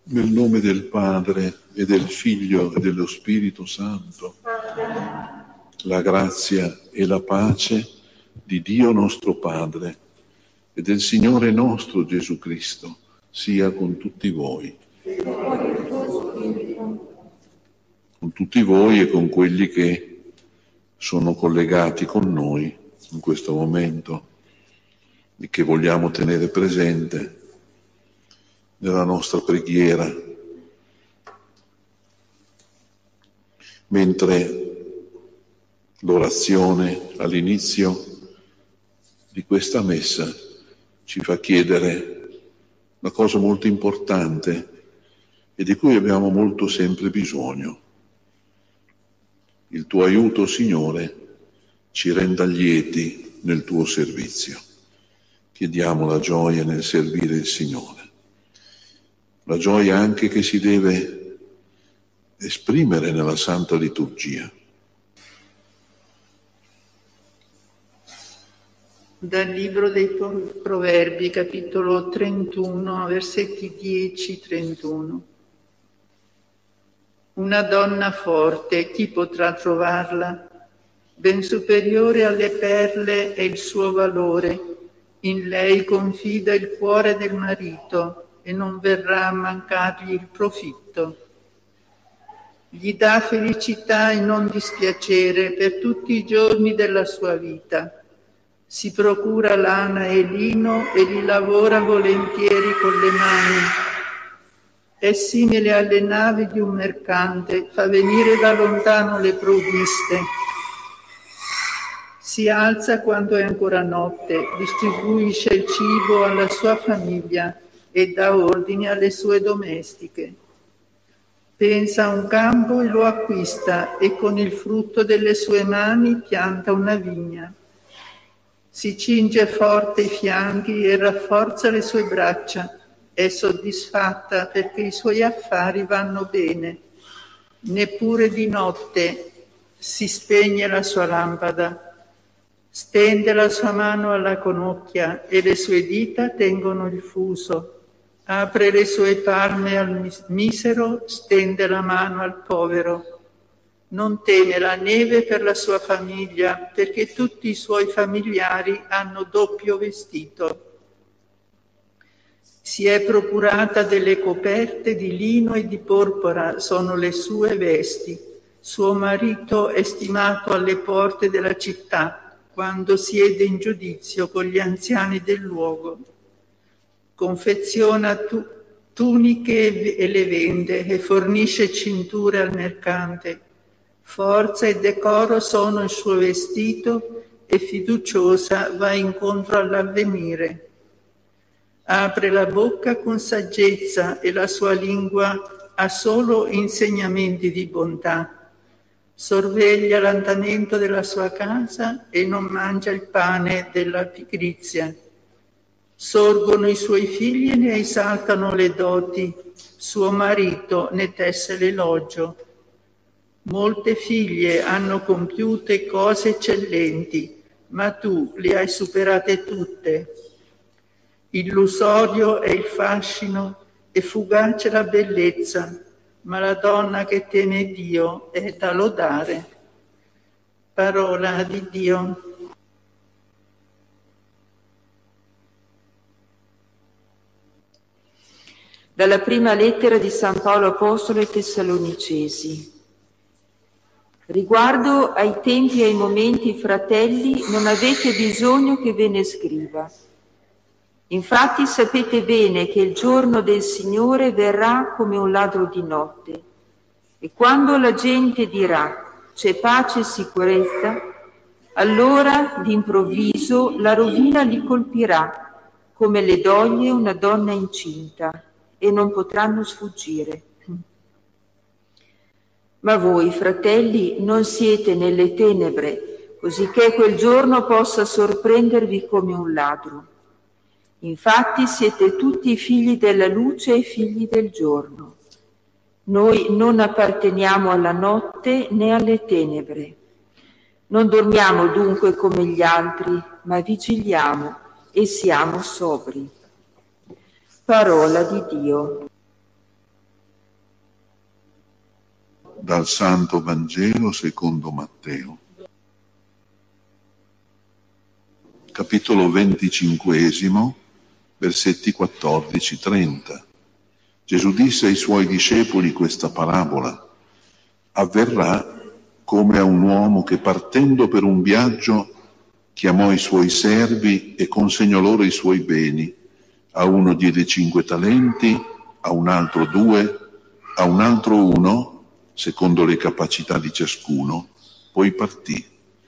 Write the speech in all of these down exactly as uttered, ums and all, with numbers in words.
Nel nome del Padre e del Figlio e dello Spirito Santo, la grazia e la pace di Dio nostro Padre e del Signore nostro Gesù Cristo sia con tutti voi. Con tutti voi e con quelli che sono collegati con noi in questo momento e che vogliamo tenere presente nella nostra preghiera, mentre l'orazione all'inizio di questa messa ci fa chiedere una cosa molto importante e di cui abbiamo molto sempre bisogno. Il tuo aiuto, Signore, ci renda lieti nel tuo servizio. Chiediamo la gioia nel servire il Signore. La gioia anche che si deve esprimere nella Santa Liturgia. Dal Libro dei Proverbi, capitolo trentuno, versetti dieci trentuno. Una donna forte, chi potrà trovarla? Ben superiore alle perle è il suo valore. In lei confida il cuore del marito e non verrà a mancargli il profitto. Gli dà felicità e non dispiacere per tutti i giorni della sua vita. Si procura lana e lino e li lavora volentieri con le mani. È simile alle navi di un mercante, fa venire da lontano le provviste. Si alza quando è ancora notte, distribuisce il cibo alla sua famiglia e dà ordini alle sue domestiche. Pensa a un campo e lo acquista e con il frutto delle sue mani pianta una vigna. Si cinge forte i fianchi e rafforza le sue braccia. È soddisfatta perché i suoi affari vanno bene. Neppure di notte si spegne la sua lampada. Stende la sua mano alla conocchia e le sue dita tengono il fuso. Apre le sue palme al misero, stende la mano al povero. Non teme la neve per la sua famiglia, perché tutti i suoi familiari hanno doppio vestito. Si è procurata delle coperte di lino e di porpora, sono le sue vesti. Suo marito è stimato alle porte della città, quando siede in giudizio con gli anziani del luogo. Confeziona tu- tuniche e le vende e fornisce cinture al mercante. Forza e decoro sono il suo vestito e fiduciosa va incontro all'avvenire. Apre la bocca con saggezza e la sua lingua ha solo insegnamenti di bontà. Sorveglia l'andamento della sua casa e non mangia il pane della pigrizia. Sorgono i suoi figli e ne esaltano le doti. Suo marito ne tesse l'elogio. Molte figlie hanno compiute cose eccellenti, ma tu le hai superate tutte. Illusorio è il fascino e fugace la bellezza, ma la donna che teme Dio è da lodare. Parola di Dio. Dalla prima lettera di San Paolo Apostolo ai Tessalonicesi. Riguardo ai tempi e ai momenti, fratelli, non avete bisogno che ve ne scriva. Infatti sapete bene che il giorno del Signore verrà come un ladro di notte. E quando la gente dirà c'è pace e sicurezza, allora d'improvviso la rovina li colpirà, come le doglie una donna incinta, e non potranno sfuggire. Ma voi, fratelli, non siete nelle tenebre, cosicché quel giorno possa sorprendervi come un ladro. Infatti siete tutti figli della luce e figli del giorno. Noi non apparteniamo alla notte né alle tenebre. Non dormiamo dunque come gli altri, ma vigiliamo e siamo sobri. Parola di Dio. dal Santo Vangelo secondo Matteo. Capitolo venticinquesimo, versetti quattordici trenta. Gesù disse ai suoi discepoli questa parabola: avverrà come a un uomo che partendo per un viaggio chiamò i suoi servi e consegnò loro i suoi beni. A uno diede cinque talenti, a un altro due, a un altro uno, secondo le capacità di ciascuno, poi partì.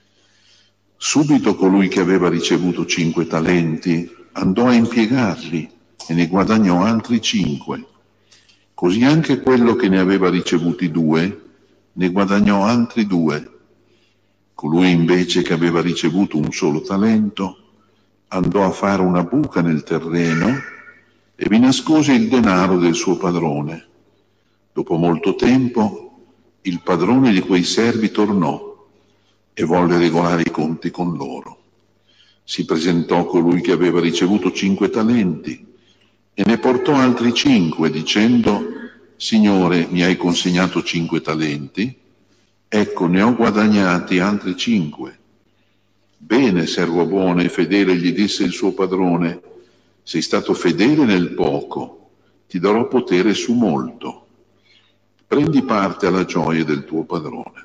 Subito colui che aveva ricevuto cinque talenti andò a impiegarli e ne guadagnò altri cinque. Così anche quello che ne aveva ricevuti due ne guadagnò altri due. Colui invece che aveva ricevuto un solo talento andò a fare una buca nel terreno e vi nascose il denaro del suo padrone. Dopo molto tempo il padrone di quei servi tornò e volle regolare i conti con loro. Si presentò colui che aveva ricevuto cinque talenti e ne portò altri cinque, dicendo: Signore, mi hai consegnato cinque talenti, ecco, ne ho guadagnati altri cinque. Bene, servo buono e fedele, gli disse il suo padrone, sei stato fedele nel poco, ti darò potere su molto. Prendi parte alla gioia del tuo padrone.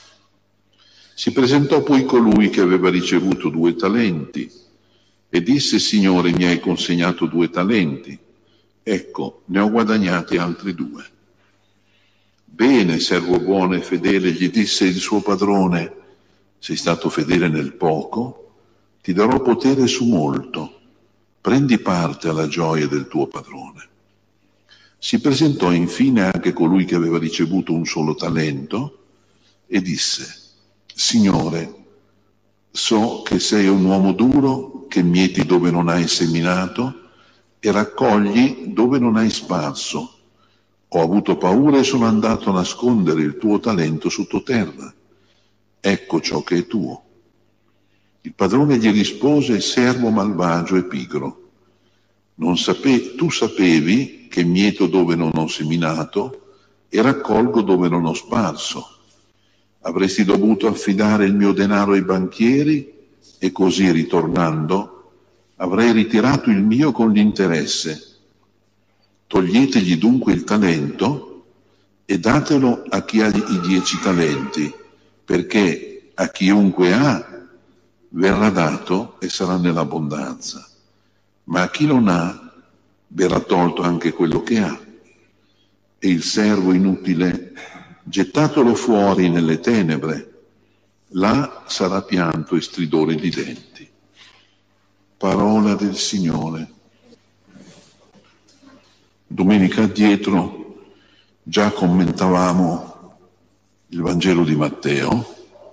Si presentò poi colui che aveva ricevuto due talenti e disse: Signore, mi hai consegnato due talenti, ecco, ne ho guadagnati altri due. Bene, servo buono e fedele, gli disse il suo padrone, sei stato fedele nel poco, ti darò potere su molto, prendi parte alla gioia del tuo padrone. Si presentò infine anche colui che aveva ricevuto un solo talento e disse: Signore, so che sei un uomo duro, che mieti dove non hai seminato e raccogli dove non hai sparso. Ho avuto paura e sono andato a nascondere il tuo talento sottoterra. Ecco ciò che è tuo. Il padrone gli rispose: servo malvagio e pigro. Non sape- tu sapevi che mieto dove non ho seminato e raccolgo dove non ho sparso. Avresti dovuto affidare il mio denaro ai banchieri e così, ritornando, avrei ritirato il mio con l'interesse. Toglietegli dunque il talento e datelo a chi ha i dieci talenti, perché a chiunque ha verrà dato e sarà nell'abbondanza, ma a chi non ha verrà tolto anche quello che ha. E il servo inutile gettatelo fuori nelle tenebre, là sarà pianto e stridore di denti. Parola del Signore. Domenica addietro già commentavamo il Vangelo di Matteo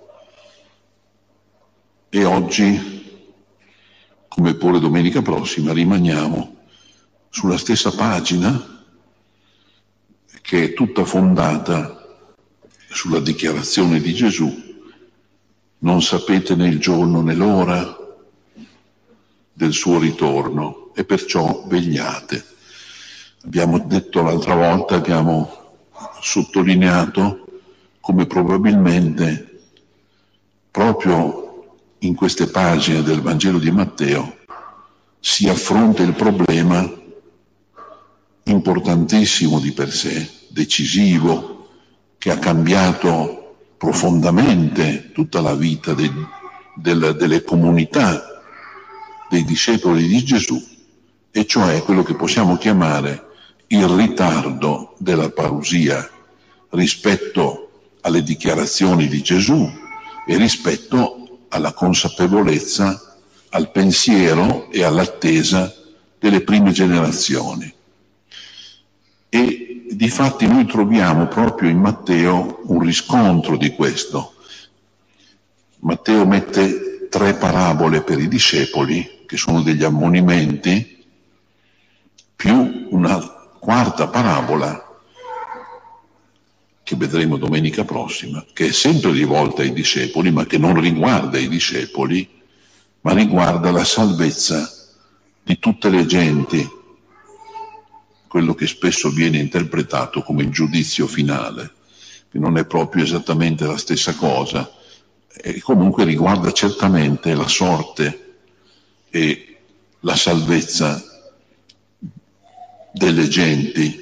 e oggi, come pure domenica prossima, rimaniamo sulla stessa pagina che è tutta fondata sulla dichiarazione di Gesù: non sapete né il giorno né l'ora del suo ritorno e perciò vegliate. Abbiamo detto l'altra volta, abbiamo sottolineato come probabilmente proprio in queste pagine del Vangelo di Matteo si affronta il problema importantissimo di per sé, decisivo, che ha cambiato profondamente tutta la vita de, del, delle comunità dei discepoli di Gesù, e cioè quello che possiamo chiamare il ritardo della parusia rispetto alle dichiarazioni di Gesù e rispetto alla consapevolezza, al pensiero e all'attesa delle prime generazioni. E difatti noi troviamo proprio in Matteo un riscontro di questo. Matteo mette tre parabole per i discepoli, che sono degli ammonimenti, più una quarta parabola che vedremo domenica prossima, che è sempre rivolta ai discepoli, ma che non riguarda i discepoli, ma riguarda la salvezza di tutte le genti, quello che spesso viene interpretato come il giudizio finale. che non è proprio esattamente la stessa cosa, e comunque riguarda certamente la sorte e la salvezza delle genti.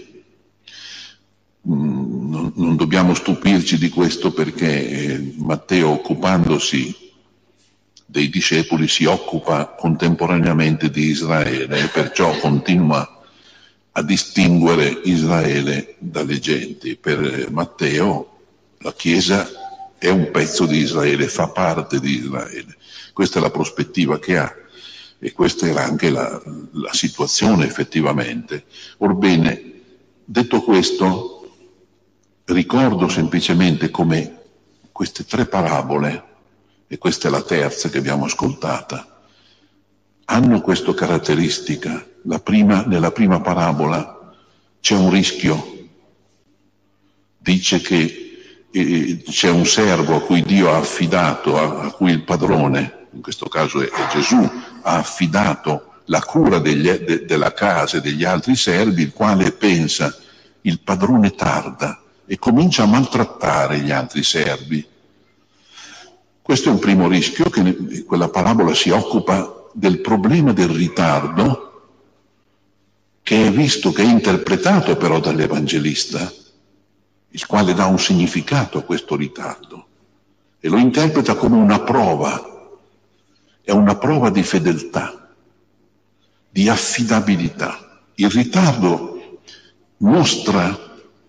Non, non dobbiamo stupirci di questo, perché Matteo, occupandosi dei discepoli, si occupa contemporaneamente di Israele e perciò continua a distinguere Israele dalle genti. Per Matteo la Chiesa è un pezzo di Israele, fa parte di Israele. Questa è la prospettiva che ha e questa era anche la, la situazione effettivamente. Orbene, detto questo, ricordo semplicemente come queste tre parabole, e questa è la terza che abbiamo ascoltata, hanno questa caratteristica. La prima, nella prima parabola c'è un rischio, dice che eh, c'è un servo a cui Dio ha affidato, a, a cui il padrone, in questo caso è, è Gesù, ha affidato la cura degli, de, della casa e degli altri servi, il quale pensa, il padrone tarda, e comincia a maltrattare gli altri servi. Questo è un primo rischio, che quella parabola si occupa del problema del ritardo, che è visto, che è interpretato però dall'Evangelista, il quale dà un significato a questo ritardo e lo interpreta come una prova, è una prova di fedeltà, di affidabilità. Il ritardo mostra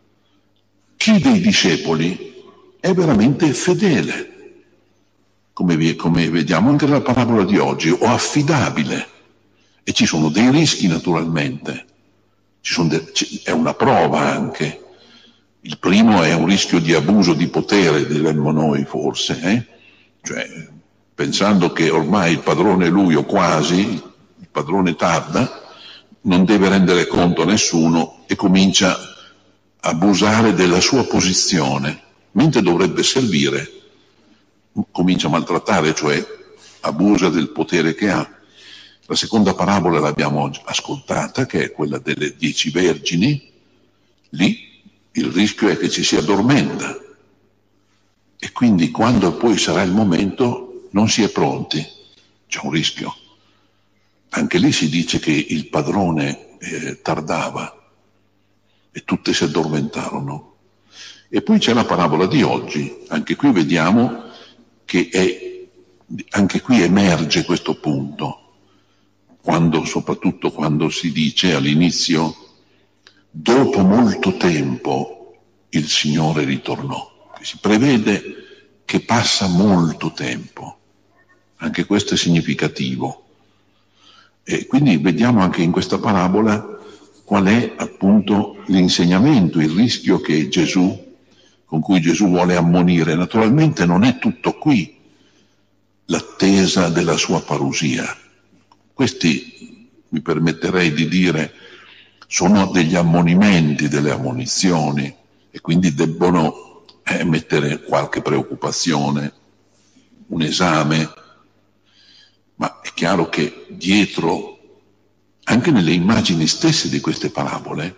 chi dei discepoli è veramente fedele, come, come vediamo anche nella parabola di oggi, o affidabile. E ci sono dei rischi, naturalmente, ci sono de- c- è una prova anche. Il primo è un rischio di abuso di potere, diremmo noi forse, eh? Cioè, pensando che ormai il padrone è lui o quasi, il padrone tarda, non deve rendere conto a nessuno e comincia a abusare della sua posizione, mentre dovrebbe servire, comincia a maltrattare, cioè abusa del potere che ha. La seconda parabola l'abbiamo ascoltata, che è quella delle dieci vergini. Lì il rischio è che ci si addormenta e quindi quando poi sarà il momento non si è pronti, c'è un rischio. Anche lì si dice che il padrone eh, tardava e tutte si addormentarono. E poi c'è la parabola di oggi, anche qui vediamo che è, anche qui emerge questo punto, quando, soprattutto quando si dice all'inizio, dopo molto tempo il Signore ritornò. Si prevede che passa molto tempo, anche questo è significativo. E quindi vediamo anche in questa parabola qual è appunto l'insegnamento, il rischio che Gesù, con cui Gesù vuole ammonire. Naturalmente non è tutto qui l'attesa della sua parusia. Questi, mi permetterei di dire, sono degli ammonimenti, delle ammonizioni, e quindi debbono eh, mettere qualche preoccupazione, un esame, ma è chiaro che dietro, anche nelle immagini stesse di queste parabole,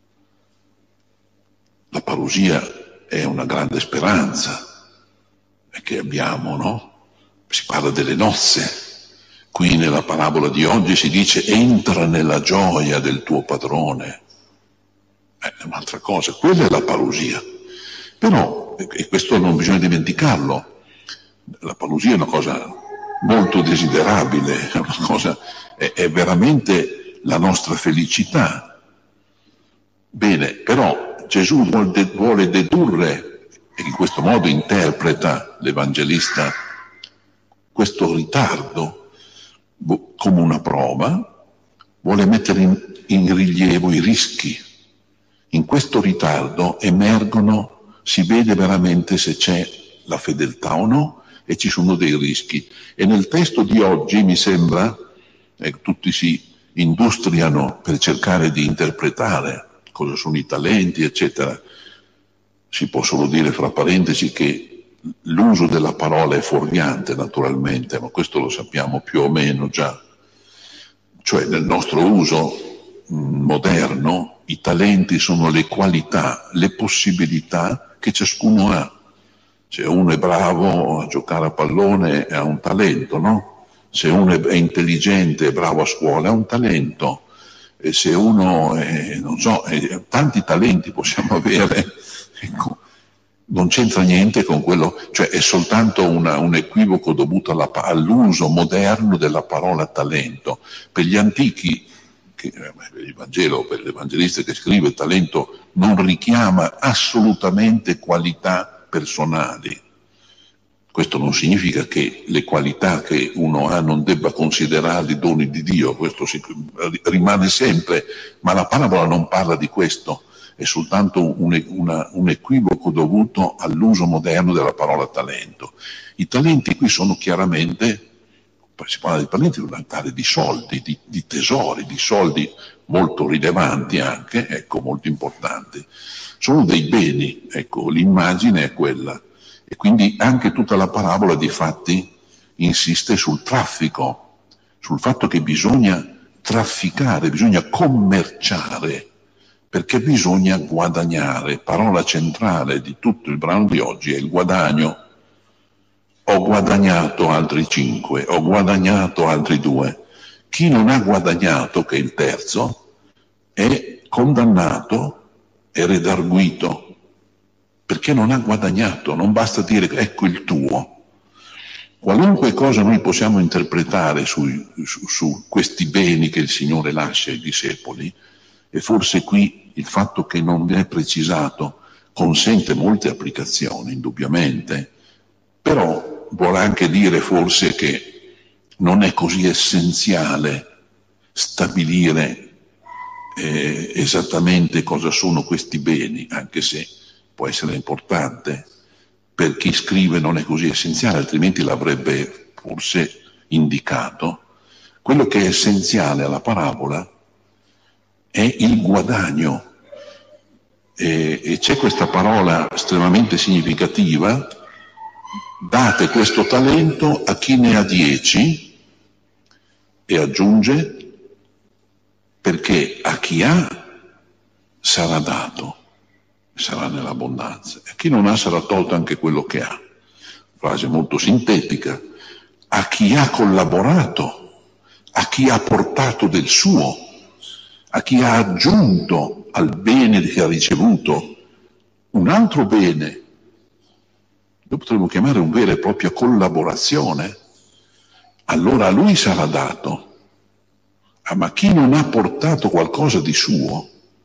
la parusia è una grande speranza che abbiamo, no? Si parla delle nozze. Qui nella parabola di oggi si dice entra nella gioia del tuo padrone. È un'altra cosa, quella è la parusia. Però, e questo non bisogna dimenticarlo, la parusia è una cosa molto desiderabile, è, una cosa, è, è veramente la nostra felicità. Bene, però Gesù vuole dedurre, e in questo modo interpreta l'Evangelista, questo ritardo come una prova, vuole mettere in, in rilievo i rischi. In questo ritardo emergono, si vede veramente se c'è la fedeltà o no, e ci sono dei rischi. E nel testo di oggi mi sembra, eh, tutti si industriano per cercare di interpretare cosa sono i talenti, eccetera. Si può solo dire fra parentesi che l'uso della parola è fuorviante, naturalmente, ma questo lo sappiamo più o meno già. Cioè, nel nostro uso mh, moderno, i talenti sono le qualità, le possibilità che ciascuno ha. Se uno è bravo a giocare a pallone ha un talento, no? Se uno è intelligente e bravo a scuola ha un talento. E se uno, è, non so, è, tanti talenti possiamo avere, ecco, non c'entra niente con quello, cioè è soltanto una, un equivoco dovuto alla, all'uso moderno della parola talento. Per gli antichi, che, per il Vangelo, per l'Evangelista che scrive, talento non richiama assolutamente qualità personali. Questo non significa che le qualità che uno ha non debba considerarli doni di Dio, questo si, rimane sempre, ma la parabola non parla di questo, è soltanto un, una, un equivoco dovuto all'uso moderno della parola talento. I talenti qui sono chiaramente, si parla di talenti, di parlare di soldi, di, di tesori, di soldi molto rilevanti anche, ecco, molto importanti. Sono dei beni, ecco, l'immagine è quella. E quindi anche tutta la parabola di fatti insiste sul traffico, sul fatto che bisogna trafficare, bisogna commerciare, perché bisogna guadagnare. Parola centrale di tutto il brano di oggi è il guadagno. Ho guadagnato altri cinque, ho guadagnato altri due. Chi non ha guadagnato, che è il terzo, è condannato e redarguito. Perché non ha guadagnato, non basta dire ecco il tuo. Qualunque cosa noi possiamo interpretare su, su, su questi beni che il Signore lascia ai discepoli, e forse qui il fatto che non viene precisato consente molte applicazioni, indubbiamente, però vuole anche dire forse che non è così essenziale stabilire eh, esattamente cosa sono questi beni, anche se può essere importante, per chi scrive non è così essenziale, altrimenti l'avrebbe forse indicato. Quello che è essenziale alla parabola è il guadagno, e, e c'è questa parola estremamente significativa: date questo talento a chi ne ha dieci, e aggiunge, perché a chi ha sarà dato, sarà nell'abbondanza, e a chi non ha sarà tolto anche quello che ha. Frase molto sintetica. A chi ha collaborato, a chi ha portato del suo, a chi ha aggiunto al bene che ha ricevuto un altro bene, lo potremmo chiamare una vera e propria collaborazione, allora a lui sarà dato. Ah, ma chi non ha portato qualcosa di suo,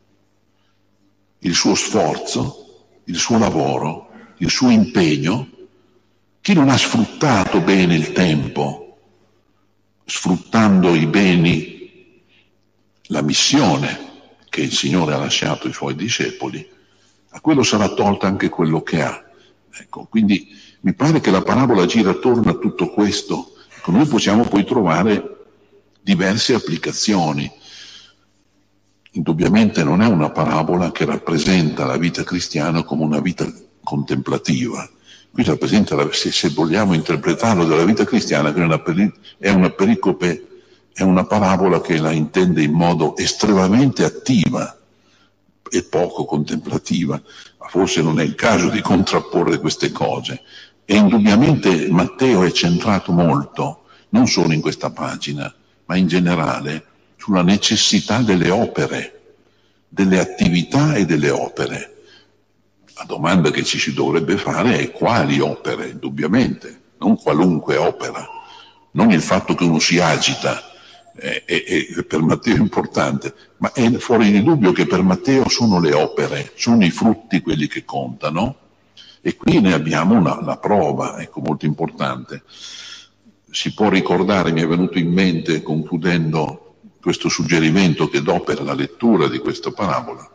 il suo sforzo, il suo lavoro, il suo impegno, chi non ha sfruttato bene il tempo, sfruttando i beni, la missione che il Signore ha lasciato ai suoi discepoli, a quello sarà tolto anche quello che ha. Ecco, quindi mi pare che la parabola gira attorno a tutto questo. Ecco, noi possiamo poi trovare diverse applicazioni. Indubbiamente non è una parabola che rappresenta la vita cristiana come una vita contemplativa. Qui rappresenta, la, se, se vogliamo interpretarlo della vita cristiana, che è una, peri, è una pericope, è una parabola che la intende in modo estremamente attiva e poco contemplativa, ma forse non è il caso di contrapporre queste cose. E indubbiamente Matteo è centrato molto, non solo in questa pagina, ma in generale, sulla necessità delle opere, delle attività e delle opere. La domanda che ci si dovrebbe fare è quali opere, indubbiamente, non qualunque opera, non il fatto che uno si agita, eh, è, è per Matteo importante, ma è fuori di dubbio che per Matteo sono le opere, sono i frutti quelli che contano, e qui ne abbiamo una, la prova, ecco, molto importante. Si può ricordare, mi è venuto in mente, concludendo questo suggerimento che do per la lettura di questa parabola,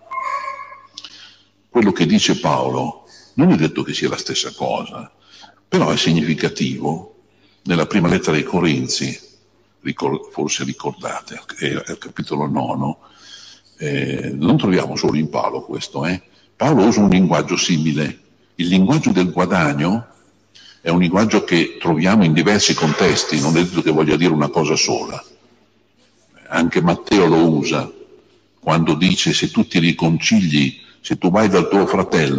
quello che dice Paolo. Non è detto che sia la stessa cosa, però è significativo. Nella prima lettera ai Corinzi, ricor- forse ricordate, è al capitolo nono, eh, non troviamo solo in Paolo questo, eh? Paolo usa un linguaggio simile. Il linguaggio del guadagno è un linguaggio che troviamo in diversi contesti, non è detto che voglia dire una cosa sola. Anche Matteo lo usa quando dice: se tu ti riconcili, se tu vai dal tuo fratello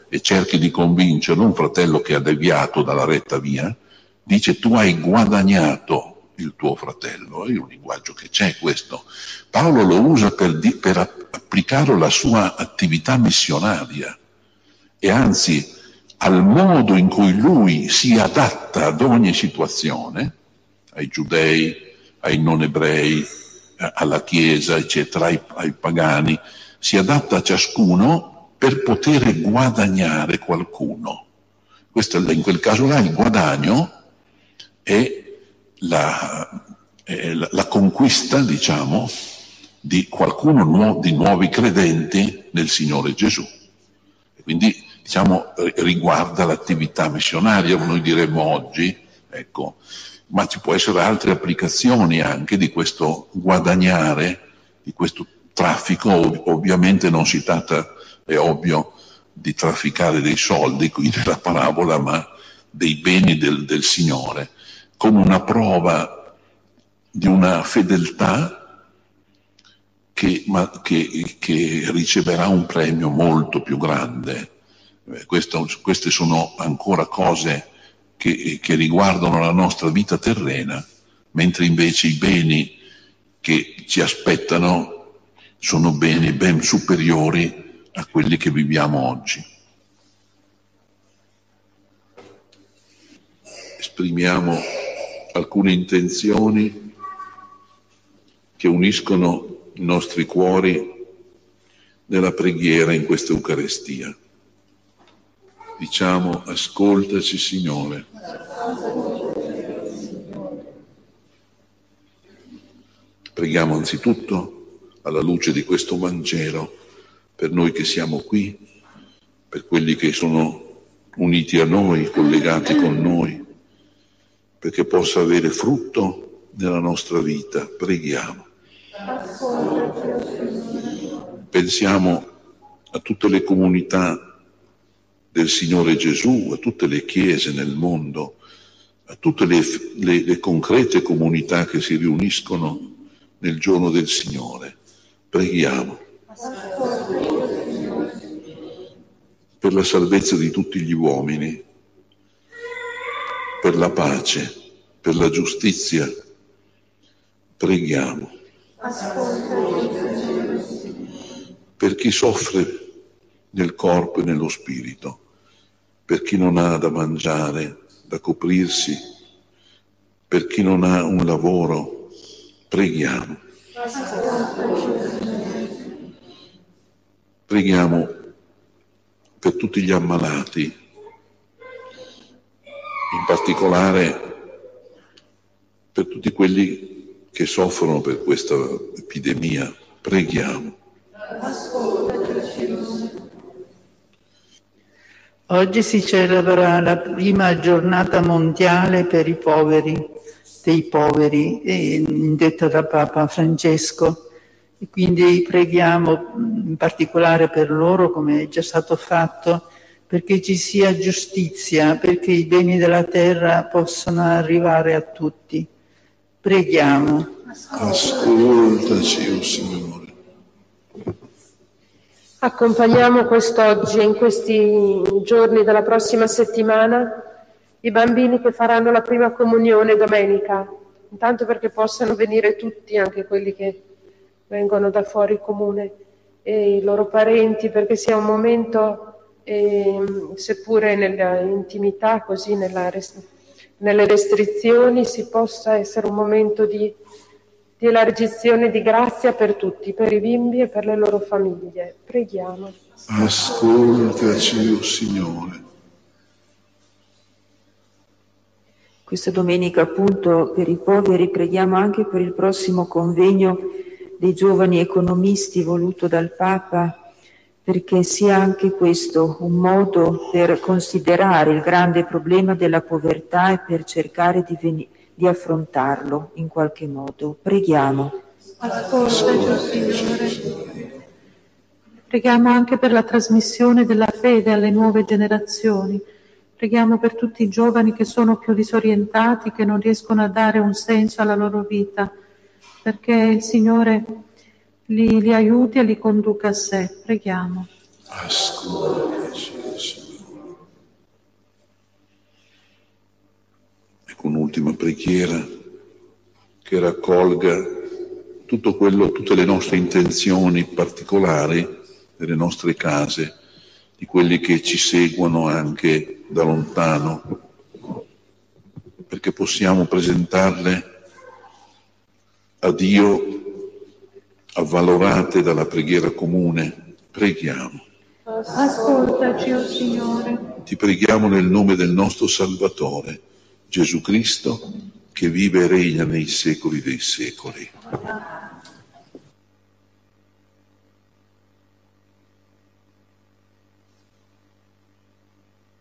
e cerchi di convincerlo, un fratello che ha deviato dalla retta via, dice tu hai guadagnato il tuo fratello, è un linguaggio che c'è questo. Paolo lo usa per, di, per applicare alla sua attività missionaria e anzi al modo in cui lui si adatta ad ogni situazione, ai giudei, ai non ebrei, alla Chiesa, eccetera, ai, ai pagani, si adatta a ciascuno per poter guadagnare qualcuno. Questo, in quel caso là il guadagno è la, è la, la conquista, diciamo, di qualcuno nuovo, di nuovi credenti nel Signore Gesù. E quindi, diciamo, riguarda l'attività missionaria, noi diremmo oggi, ecco, ma ci può essere altre applicazioni anche di questo guadagnare, di questo traffico. Ov- ovviamente non si tratta, è ovvio, di trafficare dei soldi, qui nella parabola, ma dei beni del, del Signore, come una prova di una fedeltà che, ma, che, che riceverà un premio molto più grande. Eh, questo, queste sono ancora cose che, che riguardano la nostra vita terrena, mentre invece i beni che ci aspettano sono beni ben superiori a quelli che viviamo oggi. Esprimiamo alcune intenzioni che uniscono i nostri cuori nella preghiera in questa Eucaristia. Diciamo, ascoltaci Signore. Preghiamo anzitutto alla luce di questo Vangelo per noi che siamo qui, per quelli che sono uniti a noi, collegati con noi, perché possa avere frutto nella nostra vita. Preghiamo. Pensiamo a tutte le comunità del Signore Gesù, a tutte le chiese nel mondo, a tutte le, le, le concrete comunità che si riuniscono nel giorno del Signore. Preghiamo per la salvezza di tutti gli uomini, per la pace, per la giustizia. Preghiamo per chi soffre nel corpo e nello spirito, per chi non ha da mangiare, da coprirsi, per chi non ha un lavoro. Preghiamo. Preghiamo per tutti gli ammalati, in particolare per tutti quelli che soffrono per questa epidemia. Preghiamo. Oggi si celebra la prima giornata mondiale per i poveri, dei poveri, indetta da Papa Francesco. E quindi preghiamo in particolare per loro, come è già stato fatto, perché ci sia giustizia, perché i beni della terra possano arrivare a tutti. Preghiamo. Ascoltaci, o Signore. Accompagniamo quest'oggi e in questi giorni della prossima settimana i bambini che faranno la prima comunione domenica, intanto perché possano venire tutti, anche quelli che vengono da fuori comune, e i loro parenti, perché sia un momento, eh, seppure nella intimità, così nella rest- nelle restrizioni, si possa essere un momento di di elargizione di grazia per tutti, per i bimbi e per le loro famiglie. Preghiamo. Ascoltaci, o Signore. Questa domenica appunto per i poveri preghiamo anche per il prossimo convegno dei giovani economisti voluto dal Papa, perché sia anche questo un modo per considerare il grande problema della povertà e per cercare di venire di affrontarlo in qualche modo. Preghiamo. Ascoltaci, Signore. Preghiamo anche per la trasmissione della fede alle nuove generazioni. Preghiamo per tutti i giovani che sono più disorientati, che non riescono a dare un senso alla loro vita, perché il Signore li, li aiuti e li conduca a sé. Preghiamo. Ascoltaci, Signore. un'ultima preghiera che raccolga tutto quello, tutte le nostre intenzioni particolari delle nostre case, di quelli che ci seguono anche da lontano, perché possiamo presentarle a Dio avvalorate dalla preghiera comune. Preghiamo. Ascoltaci, o Signore. Ti preghiamo nel nome del nostro Salvatore, Gesù Cristo, che vive e regna nei secoli dei secoli.